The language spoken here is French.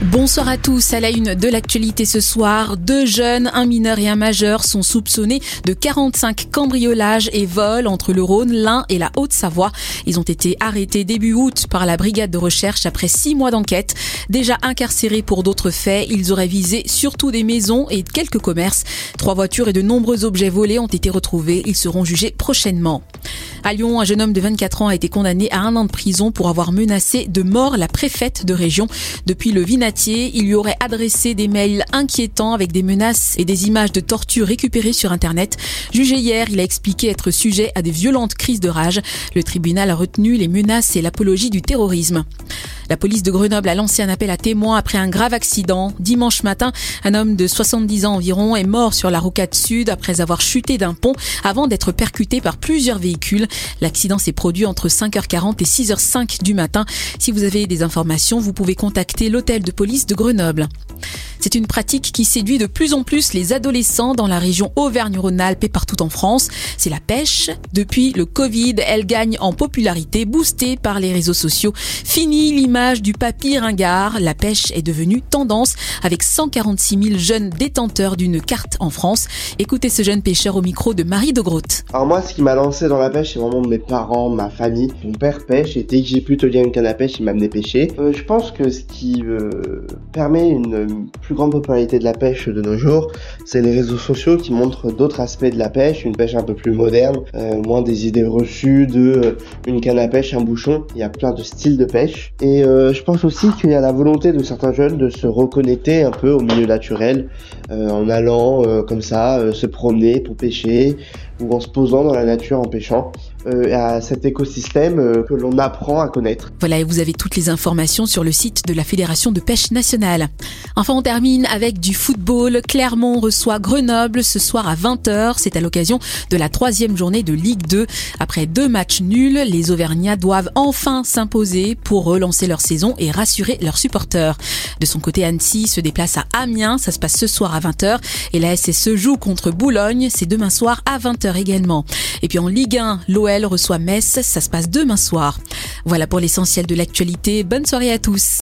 Bonsoir à tous. À la une de l'actualité ce soir, 2 jeunes, un mineur et un majeur sont soupçonnés de 45 cambriolages et vols entre le Rhône, l'Ain et la Haute-Savoie. Ils ont été arrêtés début août par la brigade de recherche après 6 mois d'enquête. Déjà incarcérés pour d'autres faits, ils auraient visé surtout des maisons et quelques commerces. 3 voitures et de nombreux objets volés ont été retrouvés. Ils seront jugés prochainement. À Lyon, un jeune homme de 24 ans a été condamné à 1 an de prison pour avoir menacé de mort la préfète de région. Depuis le Vinatier, il lui aurait adressé des mails inquiétants avec des menaces et des images de torture récupérées sur Internet. Jugé hier, il a expliqué être sujet à des violentes crises de rage. Le tribunal a retenu les menaces et l'apologie du terrorisme. La police de Grenoble a lancé un appel à témoins après un grave accident. Dimanche matin, un homme de 70 ans environ est mort sur la rocade sud après avoir chuté d'un pont avant d'être percuté par plusieurs véhicules. L'accident s'est produit entre 5h40 et 6h05 du matin. Si vous avez des informations, vous pouvez contacter l'hôtel de police de Grenoble. C'est une pratique qui séduit de plus en plus les adolescents dans la région Auvergne-Rhône-Alpes et partout en France. C'est la pêche. Depuis le Covid, elle gagne en popularité, boostée par les réseaux sociaux. Fini l'image du papy ringard. La pêche est devenue tendance avec 146 000 jeunes détenteurs d'une carte en France. Écoutez ce jeune pêcheur au micro de Marie de Grotte. Alors moi, ce qui m'a lancé dans la pêche, c'est vraiment mes parents, ma famille. Mon père pêche et dès que j'ai pu tenir une canne à pêche, il m'a amené pêcher. Je pense que ce qui permet une plus grande popularité de la pêche de nos jours, c'est les réseaux sociaux qui montrent d'autres aspects de la pêche, une pêche un peu plus moderne, moins des idées reçues de une canne à pêche, un bouchon. Il y a plein de styles de pêche et je pense aussi qu'il y a la volonté de certains jeunes de se reconnecter un peu au milieu naturel en allant comme ça se promener pour pêcher ou en se posant dans la nature en pêchant à cet écosystème que l'on apprend à connaître. Voilà, et vous avez toutes les informations sur le site de la Fédération de pêche nationale. Enfin, on termine avec du football. Clermont reçoit Grenoble ce soir à 20h. C'est à l'occasion de la 3e journée de Ligue 2. Après 2 matchs nuls, les Auvergnats doivent enfin s'imposer pour relancer leur saison et rassurer leurs supporters. De son côté, Annecy se déplace à Amiens. Ça se passe ce soir à 20h. Et la SSE joue contre Boulogne. C'est demain soir à 20h également. Et puis en Ligue 1, l'OL reçoit Metz. Ça se passe demain soir. Voilà pour l'essentiel de l'actualité. Bonne soirée à tous.